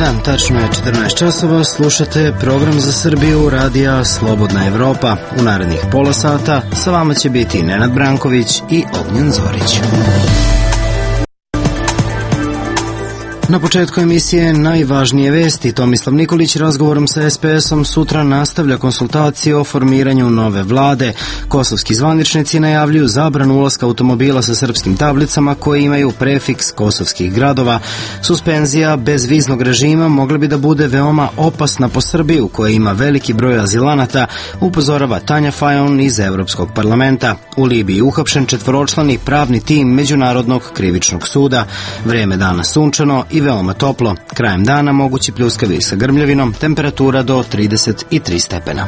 dan, tačno je 14 časova, slušate program za Srbiju radija Slobodna Evropa. U narednih pola sata sa vama će biti Nenad Branković i Ognjen Zorić. Na početku emisije najvažnije vesti. Tomislav Nikolić razgovorom sa SPS-om sutra nastavlja konsultacije o formiranju nove vlade. Kosovski zvaničnici najavljuju zabranu ulaska automobila sa srpskim tablicama koje imaju prefiks kosovskih gradova. Suspenzija bez viznog režima mogla bi da bude veoma opasna po Srbiju, koja ima veliki broj azilanata, upozorava Tanja Fajon iz Evropskog parlamenta. U Libiji uhapšen 4-člani pravni tim Međunarodnog krivičnog suda. Vreme dana sunčano i veoma toplo. Krajem dana mogući pljuskavi sa grmljavinom, temperatura do 33 stepena.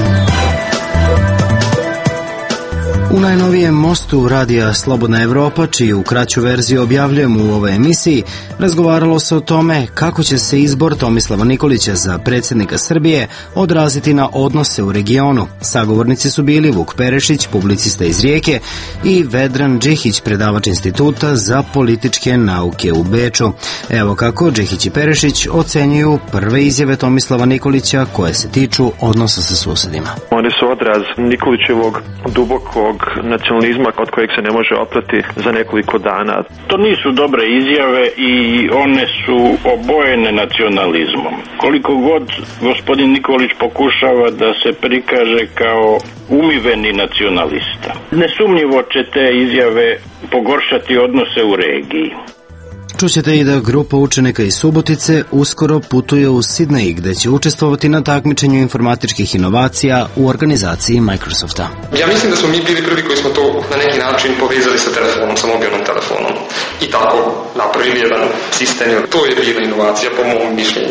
U najnovijem mostu radija Slobodna Evropa, čiju kraću verziju objavljujemo u ovoj emisiji, razgovaralo se o tome kako će se izbor Tomislava Nikolića za predsjednika Srbije odraziti na odnose u regionu. Sagovornici su bili Vuk Perešić, publicista iz Rijeke, i Vedran Džihić, predavač Instituta za političke nauke u Beču. Evo kako Džihić i Perešić ocenjuju prve izjave Tomislava Nikolića koje se tiču odnosa sa susedima. One su odraz Nikolićevog dubokog nacionalizma od kojeg se ne može oprati za nekoliko dana. To nisu dobre izjave i one su obojene nacionalizmom. Koliko god gospodin Nikolić pokušava da se prikaže kao umiveni nacionalista, nesumnjivo će te izjave pogoršati odnose u regiji. Čućete i da grupa učenika iz Subotice uskoro putuje u Sidnej, gde će učestvovati na takmičenju informatičkih inovacija u organizaciji Microsofta. Ja mislim da smo mi bili prvi koji smo to na neki način povezali sa telefonom, sa mobilnom telefonom i tako napravili jedan sistem. To je bila inovacija po mom mišljenju.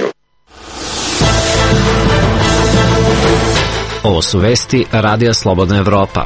Ovo su vesti radija Slobodna Evropa.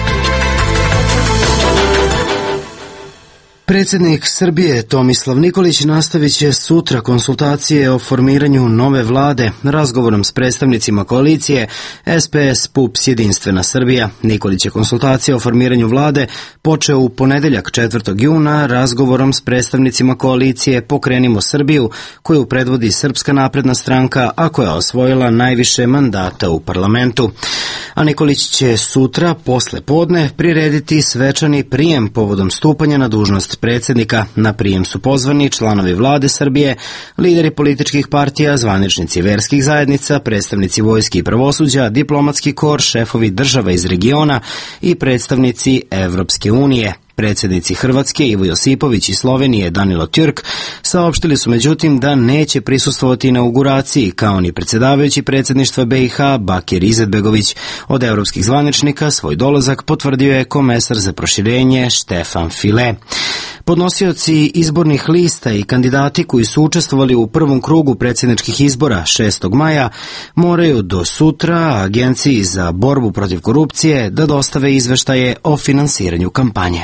Predsjednik Srbije Tomislav Nikolić nastavit će sutra konsultacije o formiranju nove vlade razgovorom s predstavnicima koalicije SPS, PUPS, Jedinstvena Srbija. Nikolić je konsultacije o formiranju vlade počeo u ponedeljak 4. juna razgovorom s predstavnicima koalicije Pokrenimo Srbiju, koju predvodi Srpska napredna stranka, a koja je osvojila najviše mandata u parlamentu. A Nikolić će sutra, posle podne, prirediti svečani prijem povodom stupanja na dužnost predsjednika. Na prijem su pozvani članovi vlade Srbije, lideri političkih partija, zvaničnici verskih zajednica, predstavnici vojske i pravosuđa, diplomatski kor, šefovi država iz regiona i predstavnici Evropske unije. Predsjednici Hrvatske Ivo Josipović i Slovenije Danilo Tjurk saopštili su međutim da neće prisustvovati inauguraciji, kao ni predsjedavajući predsjedništva BiH Bakir Izetbegović. Od evropskih zvaničnika svoj dolazak potvrdio je komesar za proširenje Štefan File. Podnosioci izbornih lista i kandidati koji su učestvovali u prvom krugu predsjedničkih izbora 6. maja moraju do sutra Agenciji za borbu protiv korupcije da dostave izveštaje o finansiranju kampanje.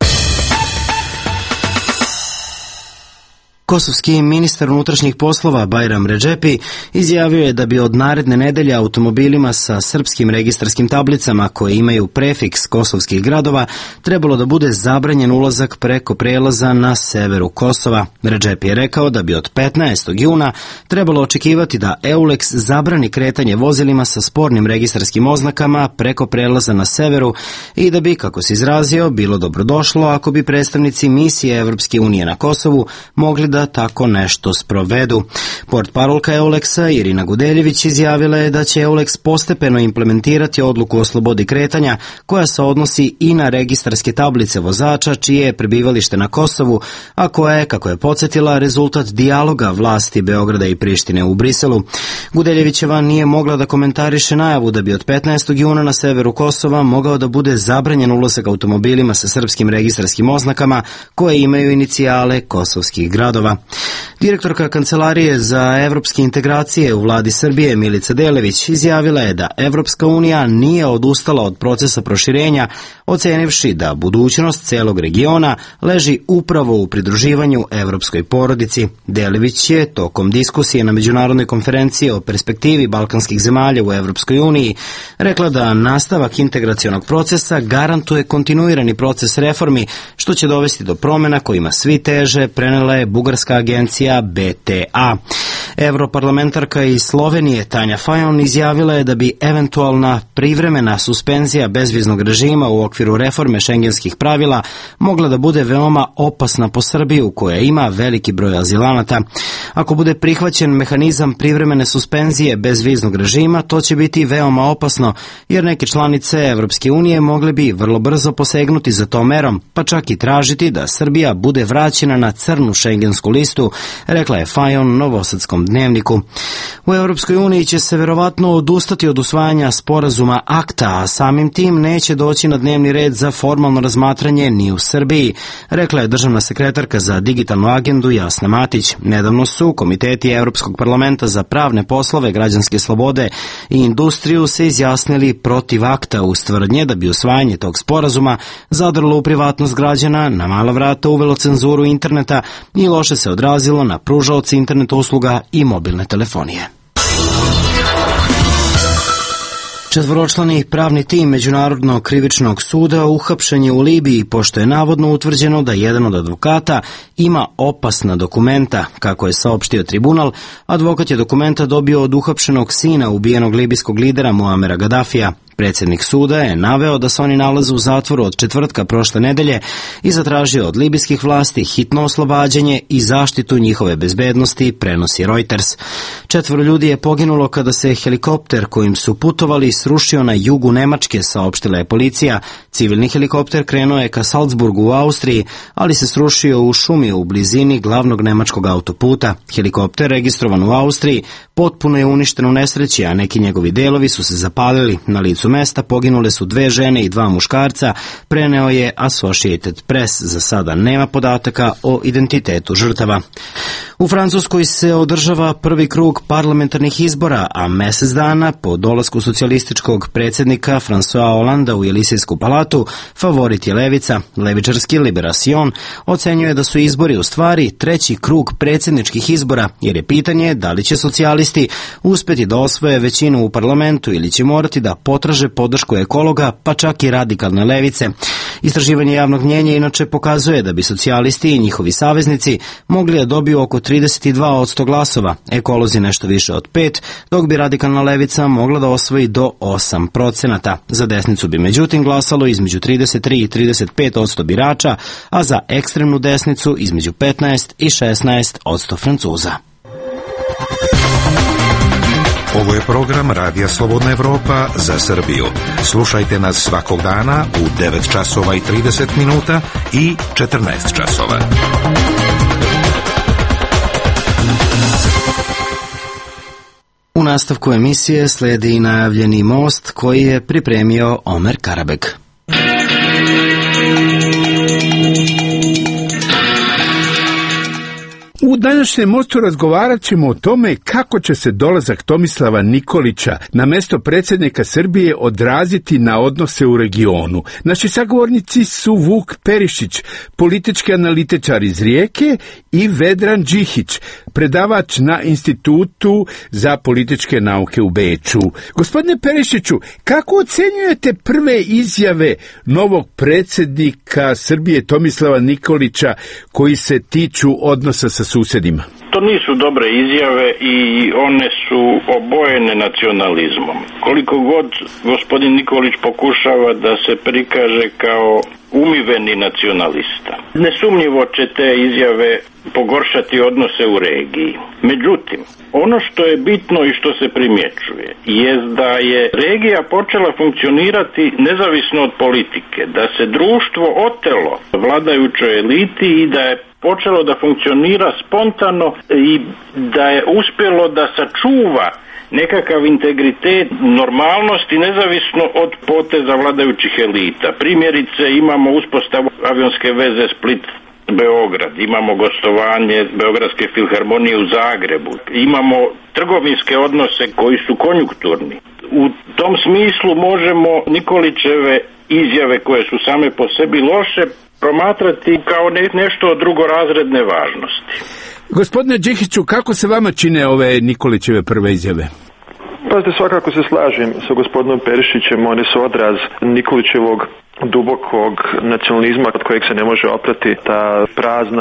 Kosovski ministar unutrašnjih poslova Bajram Redžepi izjavio je da bi od naredne nedelje automobilima sa srpskim registarskim tablicama koje imaju prefiks kosovskih gradova trebalo da bude zabranjen ulazak preko prelaza na severu Kosova. Redžepi je rekao da bi od 15. juna trebalo očekivati da EULEX zabrani kretanje vozilima sa spornim registarskim oznakama preko prelaza na severu i da bi, kako se izrazio, bilo dobrodošlo ako bi predstavnici misije Evropske unije na Kosovu mogli da tako nešto sprovedu. Portparolka EULEX-a Irina Gudeljević izjavila je da će EULEX postepeno implementirati odluku o slobodi kretanja koja se odnosi i na registarske tablice vozača čije je prebivalište na Kosovu, a koja je, kako je podsjetila, rezultat dijaloga vlasti Beograda i Prištine u Briselu. Gudeljevićeva nije mogla da komentariše najavu da bi od 15. juna na severu Kosova mogao da bude zabranjen ulazak automobilima sa srpskim registarskim oznakama koje imaju inicijale kosovskih gradova. Direktorka Kancelarije za evropske integracije u vladi Srbije Milica Delević izjavila je da Evropska unija nije odustala od procesa proširenja, ocenivši da budućnost celog regiona leži upravo u pridruživanju evropskoj porodici. Delević je tokom diskusije na međunarodnoj konferenciji o perspektivi balkanskih zemalja u Evropskoj uniji rekla da nastavak integracionog procesa garantuje kontinuirani proces reformi, što će dovesti do promjena kojima svi teže, prenela je bugarska agencija BTA. Europarlamentarka iz Slovenije Tanja Fajon izjavila je da bi eventualna privremena suspenzija bezviznog režima u okviru reforme šengenskih pravila mogla da bude veoma opasna po Srbiju, koja ima veliki broj azilanata. Ako bude prihvaćen mehanizam privremene suspenzije bezviznog režima, to će biti veoma opasno, jer neke članice Evropske unije mogle bi vrlo brzo posegnuti za tom merom, pa čak i tražiti da Srbija bude vraćena na crnu šengensku listu, rekla je Fajon Novosadskom dnevniku. U Evropskoj uniji će se verovatno odustati od usvajanja sporazuma ACTA, a samim tim neće doći na dnevni red za formalno razmatranje ni u Srbiji, rekla je državna sekretarka za digitalnu agendu Jasna Matić. Nedavno su komiteti Evropskog parlamenta za pravne poslove, građanske slobode i industriju se izjasnili protiv ACTA uz tvrdnje da bi usvajanje tog sporazuma zadrlo u privatnost građana, na mala vrata uvelo cenzuru interneta i loše se odrazilo na pružaoce internet usluga i mobilne telefonije. Četvoročlani pravni tim Međunarodnog krivičnog suda uhapšen je u Libiji, pošto je navodno utvrđeno da jedan od advokata ima opasna dokumenta. Kako je saopštio tribunal, advokat je dokumenta dobio od uhapšenog sina ubijenog libijskog lidera Muamera Gadafija. Predsjednik suda je naveo da se oni nalaze u zatvoru od četvrtka prošle nedelje i zatražio od libijskih vlasti hitno oslobađanje i zaštitu njihove bezbednosti, prenosi Reuters. 4 ljudi je poginulo kada se helikopter kojim su putovali srušio na jugu Nemačke, saopštila je policija. Civilni helikopter krenuo je ka Salzburgu u Austriji, ali se srušio u šumi u blizini glavnog nemačkog autoputa. Helikopter, registrovan u Austriji, potpuno je uništen u nesreći, a neki njegovi delovi su se zapalili. Na licu mesta poginule su 2 žene i 2 muškarca, preneo je Associated Press. Za sada nema podataka o identitetu žrtava. U Francuskoj se održava prvi krug parlamentarnih izbora, a mesec dana po dolasku socijalističkog predsjednika François Hollanda u Jelisejsku palatu, favorit je levica. Levičarski Liberation ocenjuje da su izbori u stvari treći krug predsjedničkih izbora, jer je pitanje da li će socijalisti uspjeti da osvoje većinu u parlamentu ili će morati da potraže podršku ekologa, pa čak i radikalne levice. Istraživanje javnog mnjenja inače pokazuje da bi socijalisti i njihovi saveznici mogli da dobiju oko 32% glasova, ekolozi nešto više od 5%, dok bi radikalna levica mogla da osvoji do 8%. Za desnicu bi međutim glasalo između 33 i 35% birača, a za ekstremnu desnicu između 15 i 16% Francuza. Ovo je program Radija Slobodna Evropa za Srbiju. Slušajte nas svakog dana u 9 časova i 30 minuta i 14 časova. U nastavku emisije slijedi najavljeni most koji je pripremio Omer Karabek. U današnjem mostu razgovarat ćemo o tome kako će se dolazak Tomislava Nikolića na mesto predsjednika Srbije odraziti na odnose u regionu. Naši sagovornici su Vuk Perišić, politički analitičar iz Rijeke, i Vedran Đihić, predavač na Institutu za političke nauke u Beču. Gospodine Perišiću, kako ocenjujete prve izjave novog predsjednika Srbije Tomislava Nikolića koji se tiču odnosa sa susjedima? To nisu dobre izjave i one su obojene nacionalizmom. Koliko god gospodin Nikolić pokušava da se prikaže kao umiveni nacionalista, nesumnjivo će te izjave pogoršati odnose u regiji. Međutim, ono što je bitno i što se primjećuje je da je regija počela funkcionirati nezavisno od politike, da se društvo otelo vladajućoj eliti i da je počelo da funkcionira spontano i da je uspjelo da sačuva nekakav integritet, normalnosti nezavisno od poteza vladajućih elita. Primjerice, imamo uspostavu avionske veze Split-Beograd, imamo gostovanje Beogradske filharmonije u Zagrebu, imamo trgovinske odnose koji su konjunkturni. U tom smislu možemo Nikolićeve izjave koje su same po sebi loše promatrati kao nešto od drugorazredne važnosti. Gospodine Đihiću, kako se vama čine ove Nikolićeve prve izjave? Pazite, svakako se slažem sa gospodinom Perišićem, one su odraz Nikolićevog dubokog nacionalizma od kojeg se ne može oprati, ta prazna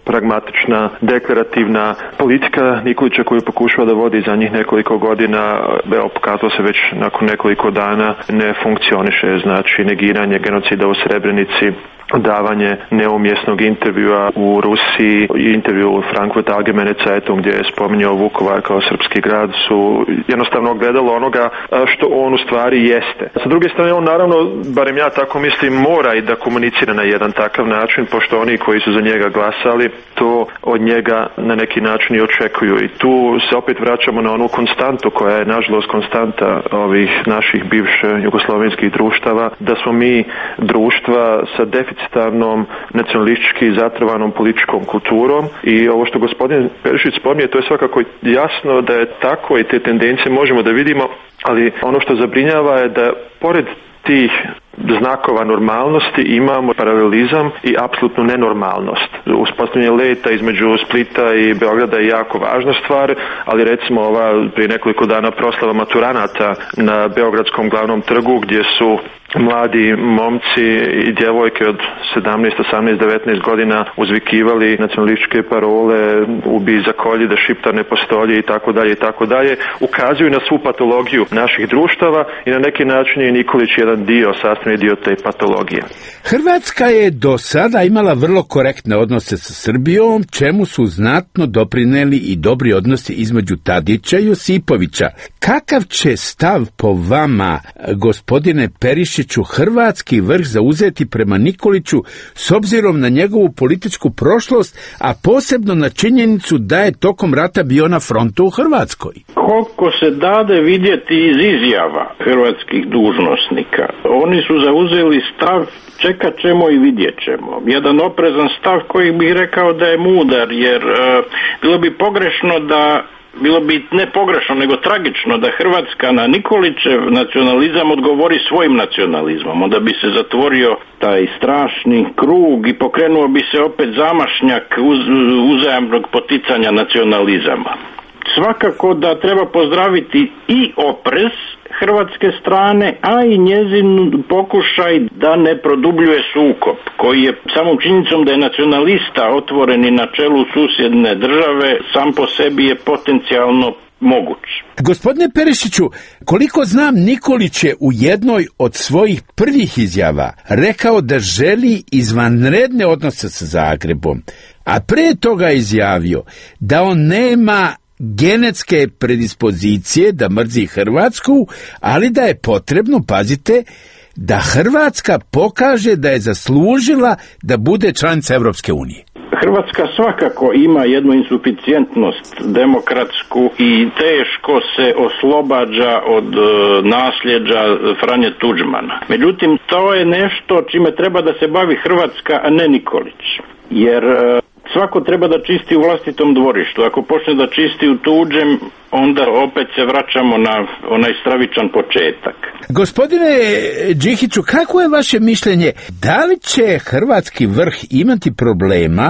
pragmatična, deklarativna politika Nikolića koju pokušava da vodi zadnjih nekoliko godina, pokazalo se već nakon nekoliko dana, ne funkcioniše. Znači negiranje genocida u Srebrenici, davanje neumjesnog intervjua u Rusiji, intervju u Frankfurt Allgemeine Zeitung gdje je spominjao Vukovar kao srpski grad, su jednostavno gledalo onoga što on u stvari jeste. Sa druge strane, on naravno, barem ja tako mislim, mora i da komunicira na jedan takav način, pošto oni koji su za njega glasali to od njega na neki način i očekuju. I tu se opet vraćamo na onu konstantu koja je nažalost konstanta ovih naših bivše jugoslovenskih društava, da smo mi društva sa deficitarnom, nacionalistički zatrvanom političkom kulturom i ovo što gospodin Perišić spominje, to je svakako jasno da je tako i te tendencije možemo da vidimo, ali ono što zabrinjava je da pored tih znakova normalnosti imamo paralelizam i apsolutnu nenormalnost. Uspostavljanje leta između Splita i Beograda je jako važna stvar, ali recimo ova prije nekoliko dana proslava maturanata na Beogradskom glavnom trgu gdje su mladi momci i djevojke od 17, 18, 19 godina uzvikivali nacionalističke parole, ubij, zakolji, da Šiptar ne postoji i tako dalje, ukazuju na svu patologiju naših društava i na neki način je Nikolić jedan sastavni dio te patologije. Hrvatska je do sada imala vrlo korektne odnose sa Srbijom, čemu su znatno doprineli i dobri odnosi između Tadića i Josipovića. Kakav će stav po vama, gospodine Perišiću, hrvatski vrh zauzeti prema Nikoliću s obzirom na njegovu političku prošlost, a posebno na činjenicu da je tokom rata bio na frontu u Hrvatskoj? Koliko se dade vidjeti iz izjava hrvatskih dužnosnika, oni su zauzeli stav čekat ćemo i vidjet ćemo. Jedan oprezan stav koji bih rekao da je mudar, jer bilo bi pogrešno bilo bi ne pogrešno, nego tragično da Hrvatska na Nikolićev nacionalizam odgovori svojim nacionalizmom. Onda bi se zatvorio taj strašni krug i pokrenuo bi se opet zamašnjak uzajamnog poticanja nacionalizama. Svakako da treba pozdraviti i oprez hrvatske strane, a i njezin pokušaj da ne produbljuje sukob, koji je samom činjenicom da je nacionalista otvoren i na čelu susjedne države, sam po sebi je potencijalno moguć. Gospodine Perišiću, koliko znam, Nikolić je u jednoj od svojih prvih izjava rekao da želi izvanredne odnose sa Zagrebom, a pre toga izjavio da on nema genetske predispozicije da mrzi Hrvatsku, ali da je potrebno, pazite, da Hrvatska pokaže da je zaslužila da bude članica Europske unije. Hrvatska svakako ima jednu insuficijentnost demokratsku i teško se oslobađa od nasljeđa Franje Tuđmana. Međutim, to je nešto čime treba da se bavi Hrvatska, a ne Nikolić. Jer svako treba da čisti u vlastitom dvorištu. Ako počne da čisti u tuđem, onda opet se vraćamo na onaj stravičan početak. Gospodine Đihiću, kako je vaše mišljenje? Da li će hrvatski vrh imati problema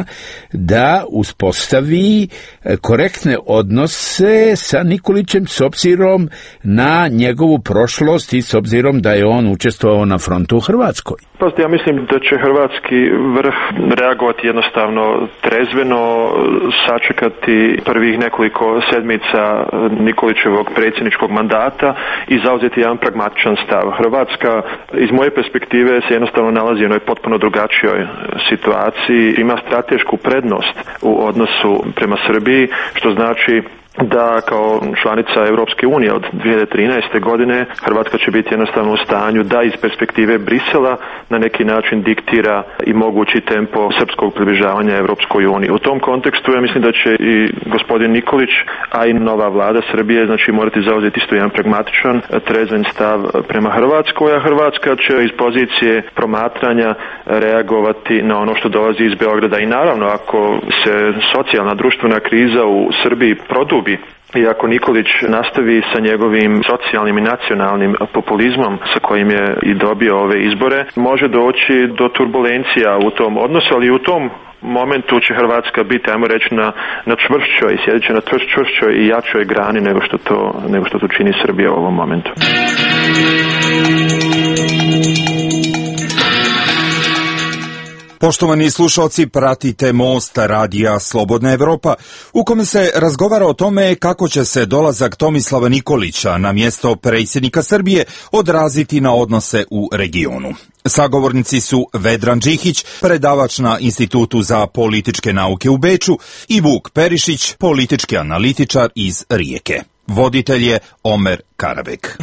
da uspostavi korektne odnose sa Nikolićem s obzirom na njegovu prošlost i s obzirom da je on učestvovao na frontu u Hrvatskoj? Ja mislim da će hrvatski vrh reagovati jednostavno trezveno, sačekati prvih nekoliko sedmica Nikolićevog predsjedničkog mandata i zauzeti jedan pragmatičan stav. Hrvatska iz moje perspektive se jednostavno nalazi u jednoj potpuno drugačijoj situaciji, ima stratešku prednost u odnosu prema Srbiji, što znači da kao članica Europske unije od 2013. godine Hrvatska će biti jednostavno u stanju da iz perspektive Brisela na neki način diktira i mogući tempo srpskog približavanja Europskoj uniji. U tom kontekstu ja mislim da će i gospodin Nikolić, a i nova vlada Srbije morati zauzeti isto jedan pragmatičan, trezven stav prema Hrvatskoj, a Hrvatska će iz pozicije promatranja reagovati na ono što dolazi iz Beograda. I naravno, ako se socijalna društvena kriza u Srbiji produbi i ako Nikolić nastavi sa njegovim socijalnim i nacionalnim populizmom sa kojim je i dobio ove izbore, može doći do turbulencija u tom odnosu, ali u tom momentu će Hrvatska biti, ajmo reći, na čvršćoj i sjedit će na čvršćoj i jačoj grani nego što to čini Srbija u ovom momentu. Poštovani slušalci, pratite Most radija Slobodna Evropa, u kome se razgovara o tome kako će se dolazak Tomislava Nikolića na mjesto predsjednika Srbije odraziti na odnose u regionu. Sagovornici su Vedran Đihić, predavač na Institutu za političke nauke u Beču, i Vuk Perišić, politički analitičar iz Rijeke. Voditelj je Omer Karabek.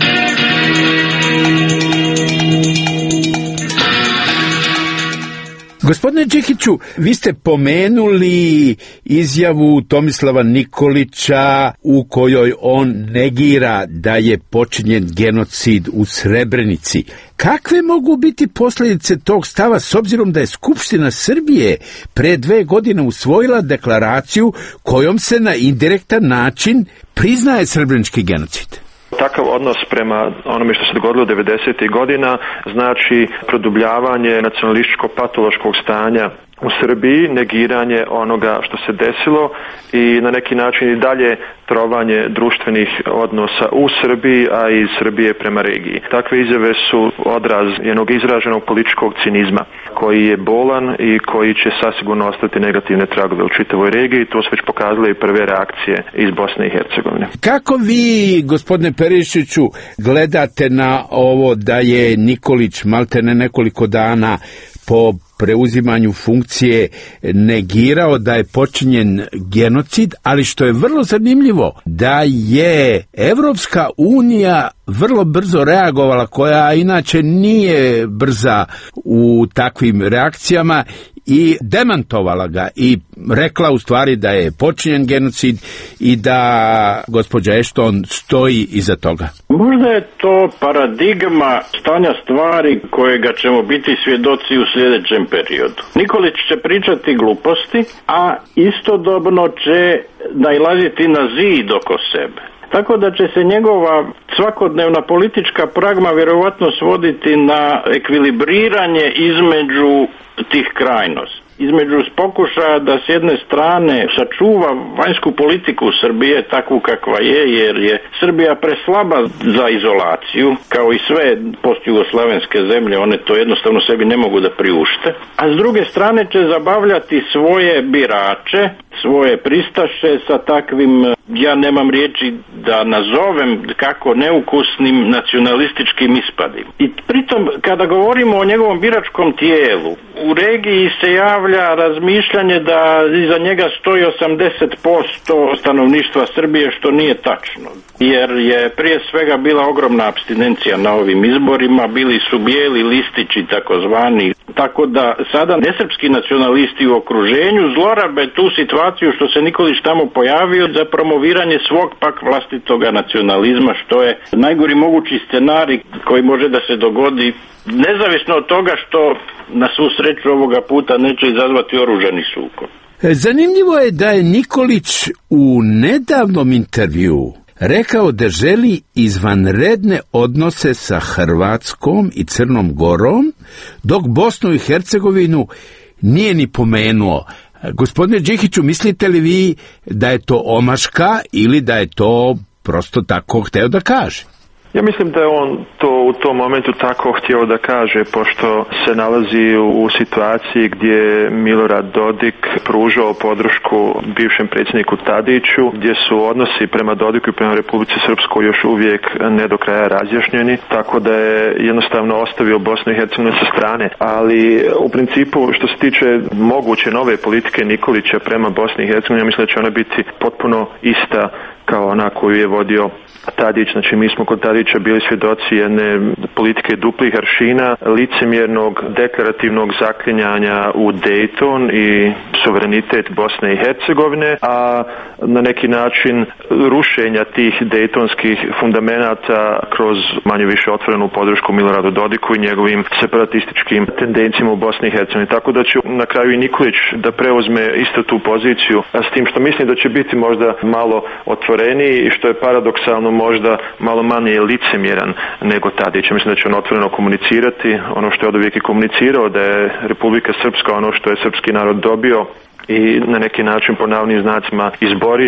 Gospodine Đihiću, vi ste pomenuli izjavu Tomislava Nikolića u kojoj on negira da je počinjen genocid u Srebrenici. Kakve mogu biti posljedice tog stava s obzirom da je Skupština Srbije pre 2 godine usvojila deklaraciju kojom se na indirektan način priznaje srebrenički genocid? Takav odnos prema onome što se dogodilo 90. godina znači produbljavanje nacionalističko-patološkog stanja u Srbiji, negiranje onoga što se desilo i na neki način i dalje trovanje društvenih odnosa u Srbiji, a i Srbije prema regiji. Takve izjave su odraz jednog izraženog političkog cinizma koji je bolan i koji će sasigurno ostati negativne tragove u čitavoj regiji. To su već pokazale i prve reakcije iz Bosne i Hercegovine. Kako vi, gospodine Perišiću, gledate na ovo da je Nikolić maltene nekoliko dana po preuzimanju funkcije negirao da je počinjen genocid, ali što je vrlo zanimljivo, da je Evropska unija vrlo brzo reagovala, koja inače nije brza u takvim reakcijama, i demantovala ga i rekla u stvari da je počinjen genocid i da gospođa Ashton stoji iza toga. Možda je to paradigma stanja stvari kojega ćemo biti svjedoci u sljedećem periodu. Nikolić će pričati gluposti, a istodobno će nailaziti na zid oko sebe. Tako da će se njegova svakodnevna politička pragma vjerovatno svoditi na ekvilibriranje između tih krajnosti. Između pokušaja da s jedne strane sačuva vanjsku politiku Srbije takvu kakva je, jer je Srbija preslaba za izolaciju, kao i sve postjugoslavenske zemlje, one to jednostavno sebi ne mogu da priušte, a s druge strane će zabavljati svoje birače, svoje pristaše sa takvim, ja nemam riječi da nazovem kako neukusnim nacionalističkim ispadima. I pritom, kada govorimo o njegovom biračkom tijelu, u regiji se javlja razmišljanje da iza njega stoji 80% stanovništva Srbije, što nije tačno. Jer je prije svega bila ogromna apstinencija na ovim izborima, bili su bijeli listići takozvani. Tako da sada nesrpski nacionalisti u okruženju zlorabe tu situaciju što se Nikolić tamo pojavio za promoviranje svog pak vlastitoga nacionalizma, što je najgori mogući scenarij koji može da se dogodi, nezavisno od toga što na svu sreću ovoga puta neće izazvati oružani sukob. Zanimljivo je da je Nikolić u nedavnom intervjuu rekao da želi izvanredne odnose sa Hrvatskom i Crnom Gorom, dok Bosnu i Hercegovinu nije ni pomenuo. Gospodine Đihiću, mislite li vi da je to omaška ili da je to prosto tako hteo da kaže? Ja mislim da je on to u tom momentu tako htio da kaže, pošto se nalazi u situaciji gdje je Milorad Dodik pružao podršku bivšem predsjedniku Tadiću, gdje su odnosi prema Dodiku i prema Republici Srpskoj još uvijek ne do kraja razjašnjeni, tako da je jednostavno ostavio Bosnu i Hercegovinu sa strane. Ali u principu, što se tiče moguće nove politike Nikolića prema Bosni i Hercegovini, ja mislim da će ona biti potpuno ista kao ona koju je vodio Tadić. Znači, mi smo kod Tadića bili svjedoci jedne politike duplih aršina, licemjernog deklarativnog zaklinjanja u Dayton i suverenitet Bosne i Hercegovine, a na neki način rušenja tih dejtonskih fundamenata kroz manje više otvorenu podršku Miloradu Dodiku i njegovim separatističkim tendencijama u Bosni i Hercegovini. Tako da će na kraju i Nikolić da preuzme isto tu poziciju, a s tim što mislim da će biti možda malo otvoreniji i što je paradoksalno možda malo manje licemjeran nego Tadić. Mislim da će on otvoreno komunicirati ono što je od uvijek i komunicirao, da je Republika Srpska ono što je srpski narod dobio i na neki način po navodnim znacima izborio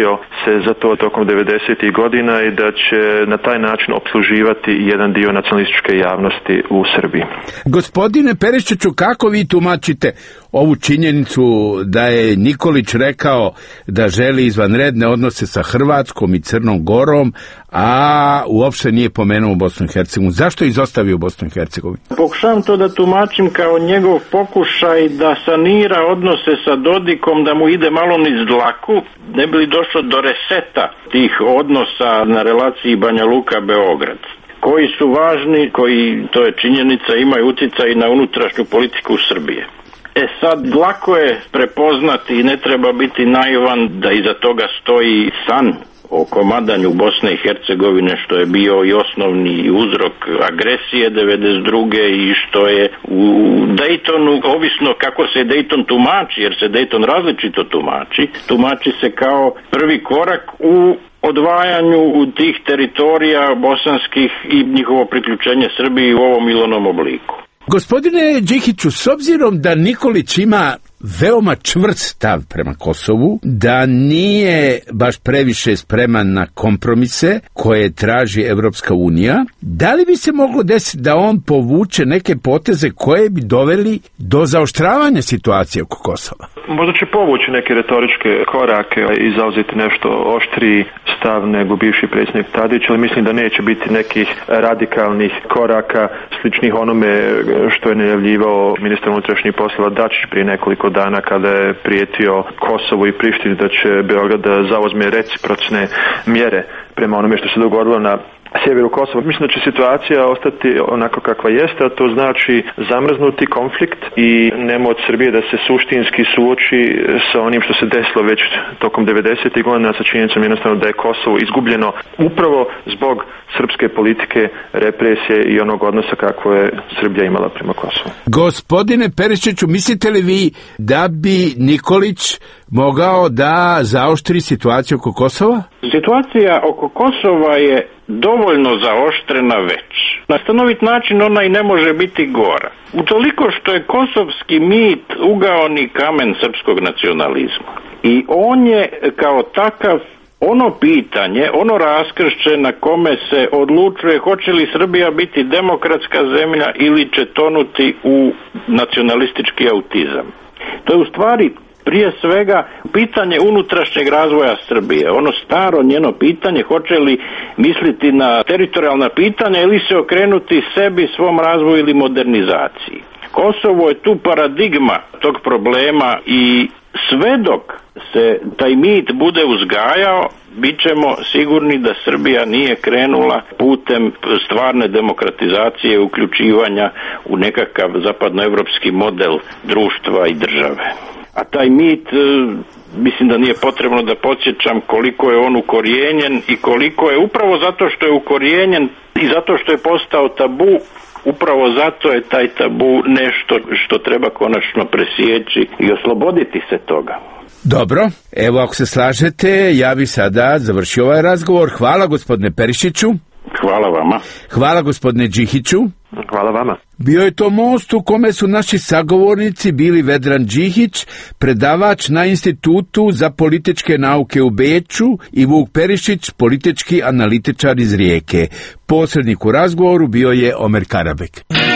se za to tokom 90. godina i da će na taj način opsluživati jedan dio nacionalističke javnosti u Srbiji. Gospodine Perišiću, kako vi tumačite ovu činjenicu da je Nikolić rekao da želi izvanredne odnose sa Hrvatskom i Crnom Gorom, a uopšte nije pomenuo Bosnu i Hercegovinu? Zašto je izostavio Bosnu i Hercegovinu? Pokušavam to da tumačim kao njegov pokušaj da sanira odnose sa Dodikom, da mu ide malo niz dlaku, ne bi li došlo do reseta tih odnosa na relaciji Banja Luka-Beograd, koji su važni, koji, to je činjenica, imaju utjecaj na unutrašnju politiku Srbije. Sad, lako je prepoznati i ne treba biti naivan da iza toga stoji san o komadanju Bosne i Hercegovine, što je bio i osnovni uzrok agresije 92. i što je u Daytonu, ovisno kako se Dayton tumači, jer se Dayton različito tumači se kao prvi korak u odvajanju tih teritorija bosanskih i njihovo priključenje Srbiji u ovom ili onom obliku. Gospodine Đikiću, s obzirom da Nikolić ima veoma čvrst stav prema Kosovu, da nije baš previše spreman na kompromise koje traži Evropska unija, da li bi se moglo desiti da on povuče neke poteze koje bi doveli do zaoštravanja situacije oko Kosova? Možda će povući neke retoričke korake i zauzeti nešto oštriji stav nego bivši predsjednik Tadić, ali mislim da neće biti nekih radikalnih koraka sličnih onome što je najavljivao ministar unutrašnjih poslova Dačić prije nekoliko dana kada je prijetio Kosovu i Prištini da će Beograd da zauzme recipročne mjere prema onome što se dogodilo na sjeveru Kosova. Mislim da će situacija ostati onako kakva jeste, a to znači zamrznuti konflikt i nemoć Srbije da se suštinski suoči sa onim što se desilo već tokom 90. godina, sa činjenicom jednostavno da je Kosovo izgubljeno upravo zbog srpske politike, represije i onog odnosa kako je Srbija imala prema Kosovu. Gospodine Perišiću, mislite li vi da bi Nikolić mogao da zaoštri situaciju oko Kosova? Situacija oko Kosova je dovoljno zaoštrena već. Na stanovit način ona i ne može biti gora. Utoliko što je kosovski mit ugaoni kamen srpskog nacionalizma. I on je kao takav ono pitanje, ono raskršće na kome se odlučuje hoće li Srbija biti demokratska zemlja ili će tonuti u nacionalistički autizam. To je u stvari prije svega pitanje unutrašnjeg razvoja Srbije. Ono staro njeno pitanje, hoće li misliti na teritorijalna pitanja ili se okrenuti sebi, svom razvoju ili modernizaciji. Kosovo je tu paradigma tog problema i sve dok se taj mit bude uzgajao, bit ćemo sigurni da Srbija nije krenula putem stvarne demokratizacije, uključivanja u nekakav zapadnoevropski model društva i države. A taj mit, mislim da nije potrebno da podsjećam koliko je on ukorijenjen i koliko je upravo zato što je ukorijenjen i zato što je postao tabu, upravo zato je taj tabu nešto što treba konačno presjeći i osloboditi se toga. Dobro, evo ako se slažete, ja bi sada završio ovaj razgovor. Hvala gospodine Perišiću. Hvala vama. Hvala gospodine Đikiću. Hvala vama. Bio je to most u kome su naši sagovornici bili Vedran Đikić, predavač na Institutu za političke nauke u Beču, i Vuk Perišić, politički analitičar iz Rijeke. Posrednik u razgovoru bio je Omer Karabek.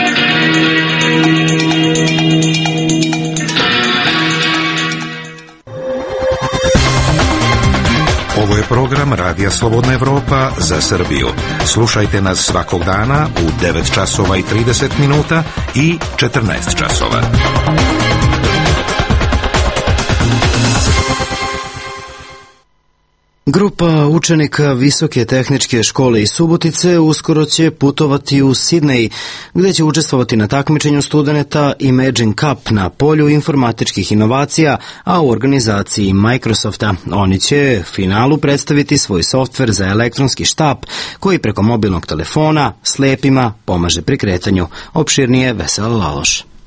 Ovo je program Radija Slobodna Evropa za Srbiju. Slušajte nas svakog dana u 9 časova i 30 minuta i 14 časova. Grupa učenika Visoke tehničke škole iz Subotice uskoro će putovati u Sidnej, gdje će učestvovati na takmičenju studenata Imagine Cup na polju informatičkih inovacija, a u organizaciji Microsofta. Oni će finalu predstaviti svoj softver za elektronski štap, koji preko mobilnog telefona slijepima pomaže pri kretanju. Opširnije Vesela Laloš.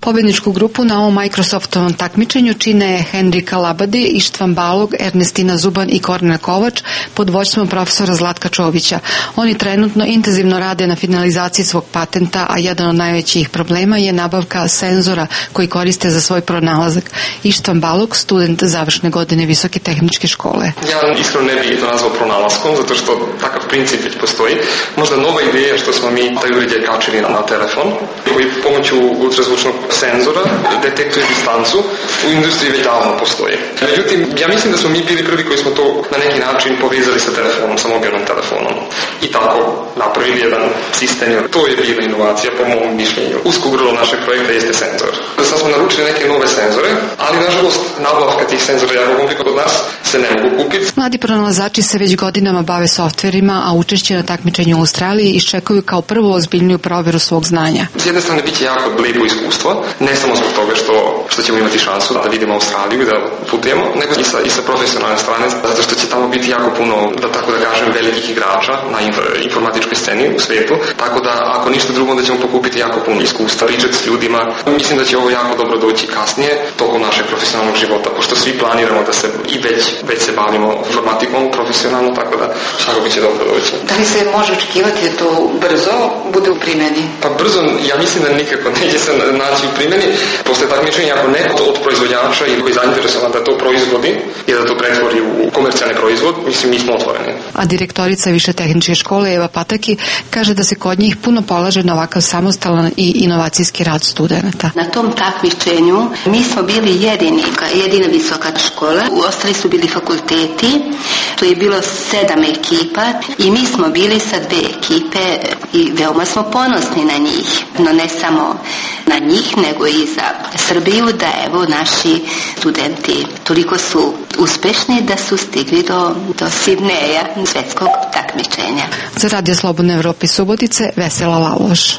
Pobjedničku grupu na ovom Microsoftovom takmičenju čine Henrika Labadi, Ištvan Balog, Ernestina Zuban i Kornel Kovač pod vođstvom profesora Zlatka Čovića. Oni trenutno intenzivno rade na finalizaciji svog patenta, a jedan od najvećih problema je nabavka senzora koji koriste za svoj pronalazak. Ištvan Balog, student završne godine Visoke tehničke škole. Ja iskreno ne bih to nazvao pronalaskom, zato što takav princip već postoji. Možda nova ideja što smo mi taj uređaj kačili na telefon, koji pomoću ultrazvučnog senzora detektuje distancu, u industriji već davno postoji. Međutim, ja mislim da smo mi bili prvi koji smo to na neki način povezali sa telefonom, sa mobilnom telefonom. I tako napravili jedan sistem. To je bila inovacija, po mom mišljenju. Usko grlo našeg projekta jeste senzor. Sad smo naručili neke nove senzore, ali nažalost nabavka tih senzora jako komplikovana, kod nas se ne mogu kupiti. Mladi pronalazači se već godinama bave softverima, a učešće na takmičenju u Australiji iščekuju kao prvu ozbiljniju proveru svog znanja. S jedne strane bit će jako lepo iskustvo, ne samo zbog toga što ćemo imati šansu da vidimo Australiju i da putujemo, nego i sa profesionalne strane, zato što će tamo biti jako puno, da tako da kažem, velikih igrača na informatičkoj sceni u svijetu, tako da ako ništa drugo da ćemo pokupiti jako puno iskustva, pričati s ljudima. Mislim da će ovo jako dobro doći kasnije tokom našeg profesionalnog života, pošto svi planiramo da se i već se bavimo informatikom profesionalno, tako da svakako će dobro doći. Da li se može očekivati da to brzo bude u primjeni? Pa brzo, ja mislim da nikako neće se naći u primjeni. Posle takmičenja, ako neko od proizvođača ili koji je zainteresovan da to proizvodi i da to pretvori u komercijalni proizvod, mislim, mi smo otvoreni. A direktorica Više tehničke škole Eva Pataki kaže da se kod njih puno polaže na ovakav samostalan i inovacijski rad studenata. Na tom takmičenju mi smo bili jedina visoka škola, ostali su bili fakulteti, to je bilo 7 ekipa i mi smo bili sa 2 ekipe i veoma smo ponosni na njih, no ne samo na njih, nego i za Srbiju, da evo naši studenti toliko su uspešni da su stigli do Sidneja, svetskog takmičenja. Za Radio Slobodne Evrope Subotice, Vesela Laloš.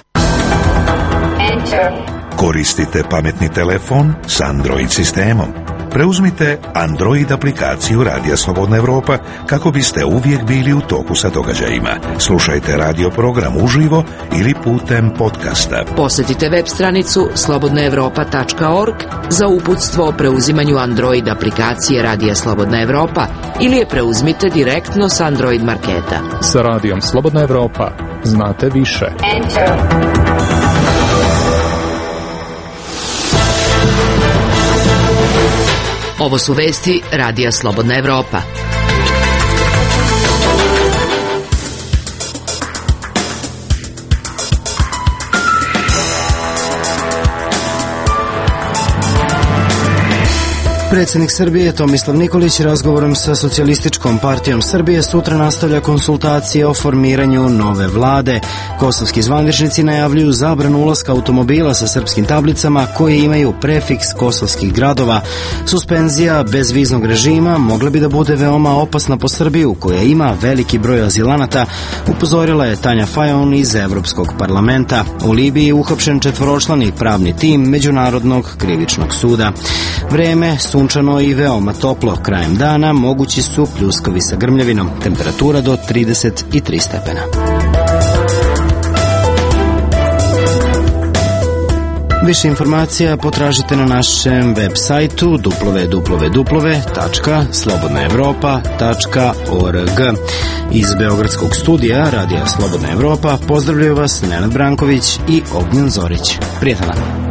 Koristite pametni telefon s Android sistemom. Preuzmite Android aplikaciju Radija Slobodna Evropa kako biste uvijek bili u toku sa događajima. Slušajte radio program uživo ili putem podcasta. Posjetite web stranicu slobodnaevropa.org za uputstvo o preuzimanju Android aplikacije Radija Slobodna Evropa ili je preuzmite direktno s Android marketa. Sa Radijom Slobodna Evropa znate više. Ovo su vesti Radija Slobodna Evropa. Predsjednik Srbije Tomislav Nikolić razgovorom sa Socijalističkom partijom Srbije sutra nastavlja konsultacije o formiranju nove vlade. Kosovski zvaničnici najavljuju zabranu ulaska automobila sa srpskim tablicama koji imaju prefiks kosovskih gradova. Suspenzija bezviznog režima mogla bi da bude veoma opasna po Srbiju, koja ima veliki broj azilanata, upozorila je Tanja Fajon iz Evropskog parlamenta. U Libiji je uhapšen 4-člani pravni tim Međunarodnog krivičnog suda. Vreme sunčano i veoma toplo. Krajem dana mogući su pljuskovi sa grmljavinom. Temperatura do 33 stepena. Više informacija potražite na našem web sajtu www.slobodnaevropa.org. Iz Beogradskog studija Radija Slobodna Evropa pozdravljaju vas Nenad Branković i Ognjen Zorić. Prijetan dan.